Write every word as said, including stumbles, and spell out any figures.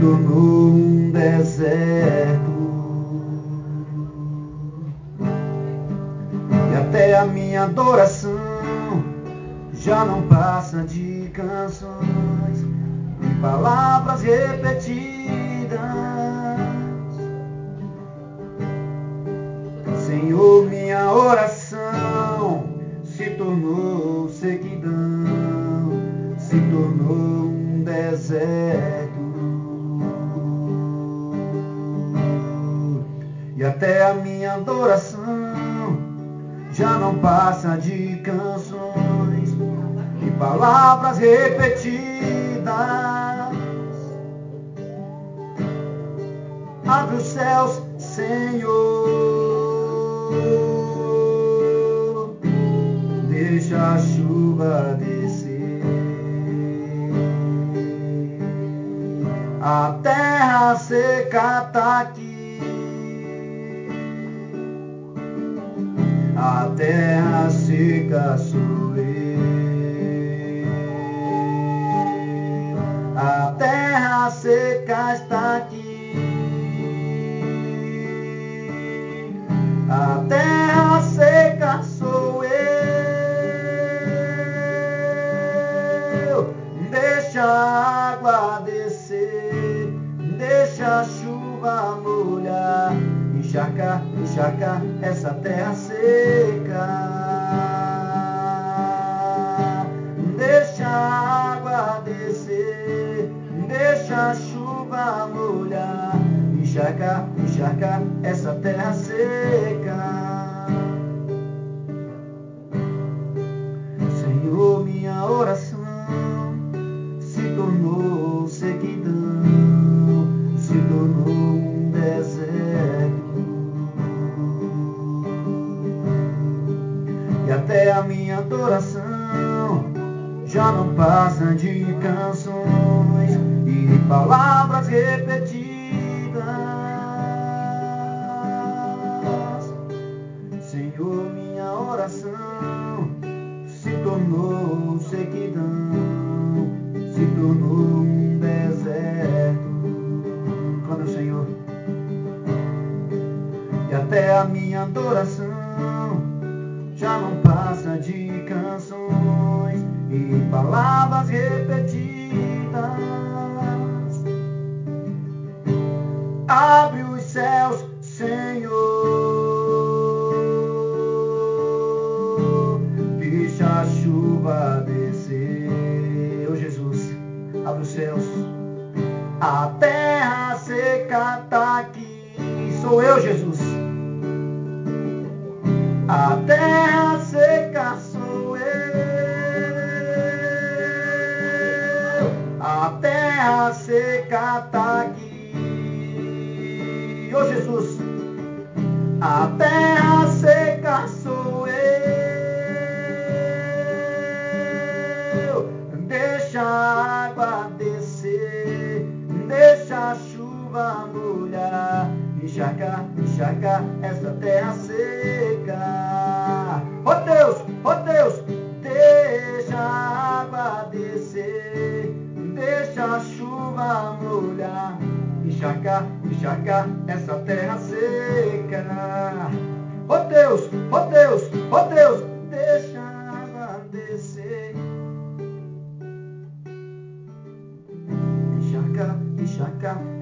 tornou um deserto. E até a minha adoração já não passa de canções e palavras repetidas. Senhor, minha oração se tornou sequidão, se tornou um deserto. E até a minha adoração já não passa de canções e palavras repetidas. Abre os céus, Senhor, deixa a chuva descer. A terra seca tá aqui. A terra seca sou eu. A terra seca está aqui. A terra seca sou eu. Deixa a água descer, deixa a chuva molhar, encharcar, encharcar essa terra seca. Deixa a água descer, deixa a chuva molhar, encharcar, encharcar essa terra seca. Senhor, minha oração se tornou sequidão, se tornou um deserto. E até a minha adoração já não passa de canções e palavras repetidas. Senhor, minha oração se tornou sequidão, se tornou um deserto. Clame ao Senhor. E até a minha adoração já não passa de canções e palavras repetidas. Abre os céus, Senhor, deixa a chuva descer. Oh Jesus, abre os céus. A terra seca tá aqui. Sou eu, Jesus. A terra seca sou eu. A terra seca tá aqui. Ô Jesus. A terra seca sou eu. Deixa a água descer, deixa a chuva molhar, encharcar, encharcar essa terra seca. Oh Deus, oh Deus, deixa a água descer, deixa a chuva molhar, encharcar, encharcar essa terra seca. Oh Deus, oh Deus, oh Deus, deixa a água descer, encharcar, encharcar